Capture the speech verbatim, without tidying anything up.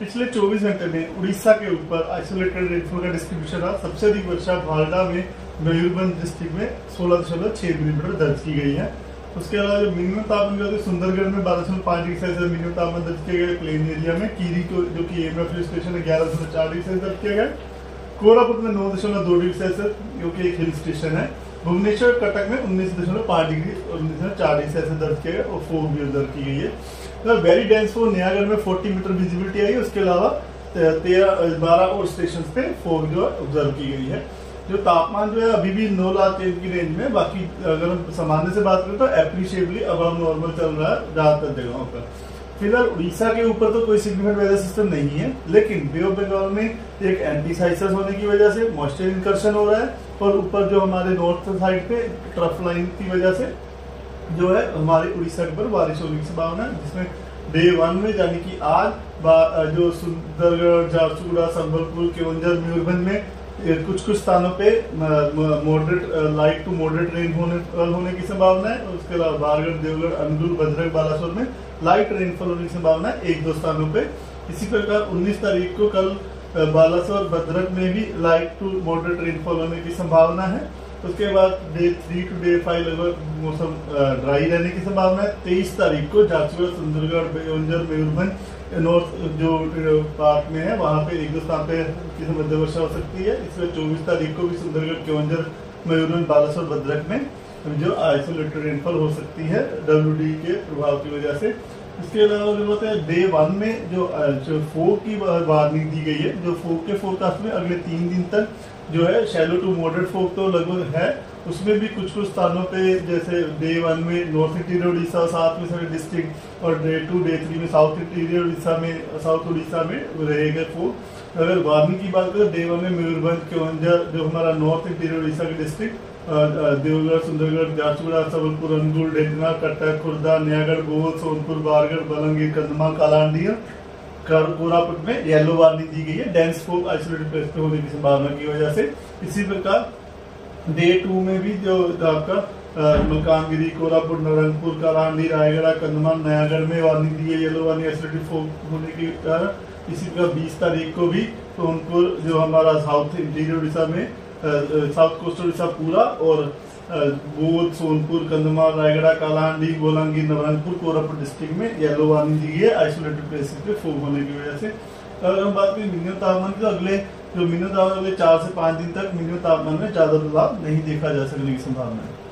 पिछले चौबीस घंटे में उड़ीसा के ऊपर आइसोलेटेड रेनफॉल का डिस्ट्रीब्यूशन रहा। सबसे अधिक वर्षा भालडा में मयूरभंज डिस्ट्रिक्ट में सोलह दशमलव छह मिलीमीटर दर्ज की गई है। उसके अलावा जो मिनिमम तापमान जो सुंदरगढ़ में बारह दशमलव पाँच डिग्री सेल्सियस मिनिमम तापमान दर्ज किया गया। प्लेन एरिया में कीरी को जो कि एमएफ हिल स्टेशन है ग्यारह दशमलव चार डिग्री सेल्सियस दर्ज किया गया। कोरापुट में नौ दशमलव दो डिग्री सेल्सियस जो कि एक हिल स्टेशन है। भुवनेश्वर कटक में उन्नीस दशमलव पाँच डिग्री और उन्नीस दशमलव चार डिग्री सेल्सियस दर्ज किया गया और फोग भी दर्ज की गई है। वेरी डेंस फोग नयागढ़ में चालीस मीटर विजिबिलिटी आई। उसके अलावा तेरह बारह और स्टेशन पे फोग जो ऑब्जर्व की गई है। जो तापमान जो है अभी भी नौ लाख की रेंज में। बाकी अगर हम सामान्य से बात करें तो एप्रिशिएबली अबव नॉर्मल चल रहा है ज्यादातर जगहों पर। फिलहाल उड़ीसा के ऊपर तो कोई सिग्निफिकेंट वेदर सिस्टम नहीं है, लेकिन बे ऑफ बंगाल में एक एंटी साइक्लोन होने की वजह से मॉइस्चर इंकर्शन हो रहा है और ऊपर जो हमारे नॉर्थ साइड पे ट्रफ लाइन की वजह से जो है हमारे उड़ीसा के ऊपर बारिश होने की संभावना है, जिसमें डे वन में यानी कि आज जो सुंदरगढ़, झारसुगुड़ा, संबलपुर, केवंझर, मयूरभंज में कुछ कुछ स्थानों पे moderate light to moderate rain होने होने की संभावना है। उसके अलावा बारगढ़, देवगढ़, अंडुल, भद्रक, बालासोर में लाइट रेनफॉल होने की संभावना है एक दो स्थानों पे। इसी प्रकार उन्नीस तारीख को कल बालासोर, भद्रक में भी लाइट टू मॉडरेट रेनफॉल होने की संभावना है। उसके बाद day three to day five लगभग मौसम ड्राई रहने की संभावना है। तेईस तारीख को झारसुगुड़ा, सुंदरगढ़, केवंझर, मयूरभंज नॉर्थ जो पार्ट में है वहां पे एक दो स्थान पे किसी मध्य वर्षा हो सकती है। इसमें चौबीस तारीख को भी सुंदरगढ़, केवंझर, मयूरभंज, बालासोर, भद्रक में जो आइसोलेटेड रेनफॉल हो सकती है डब्ल्यू डी के प्रभाव की वजह से। इसके अलावा जो होता है डे वन में जो, जो फोग की वार्निंग दी गई है, जो फोग के फोरकास्ट में अगले तीन दिन तक जो है शैलो टू मॉडरेट फोग तो लगभग है। उसमें भी कुछ कुछ स्थानों पे जैसे डे वन में नॉर्थ इंटीरियर उड़ीसा, साथ में सभी डिस्ट्रिक्ट और डे टू डे थ्री में साउथ इंटीरियर उड़ीसा में साउथ उड़ीसा में रहेगा फोग। अगर वार्निंग की बात करें डे वन में मयूरभंज, केवंझर जो हमारा नॉर्थ इंटीरियर उड़ीसा के डिस्ट्रिक्ट, देवगढ़, सुंदरगढ़, झारसुगुड़ा, सबलपुर, अनुगुल, ढेंकना, कटक, खुर्दा, नयागढ़, गोल, सोनपुर, बारगढ़, बलंगीर, कंधमाल, कालांडी, कोरापुट में येलो वार्निंग दी गई है डेंस फोग आइसोलेटेड प्लेस पे होने की संभावना की वजह से। इसी प्रकार डे टू में भी जो आपका मलकानगिरी, कोरापुट, नवरंगपुर, कालांडी, रायगढ़, कंधमाल, नयागढ़ में वार्निंग दी है येलो वार्निंग आइसोलेटेड फोग होने के कारण। इसी प्रकार बीस तारीख को भी सोनपुर जो हमारा साउथ इंटीरियर उड़ीसा में साउथ कोस्ट उड़ीसा पूरा और बोध, सोनपुर, कंधमाल, रायगढ़, कालाहांडी, बोलांगीर, नवरंगपुर, कोरापुट डिस्ट्रिक्ट में येलो वार्निंग दी गई है आइसोलेटेड प्लेसेस पे फोग होने की वजह से। अगर हम बात करें मिनिमम तापमान की, तो अगले जो मिनिमम तापमान अगले चार से पाँच दिन तक मिनिमम तापमान में ज्यादा बदलाव नहीं देखा जा सकने की संभावना है।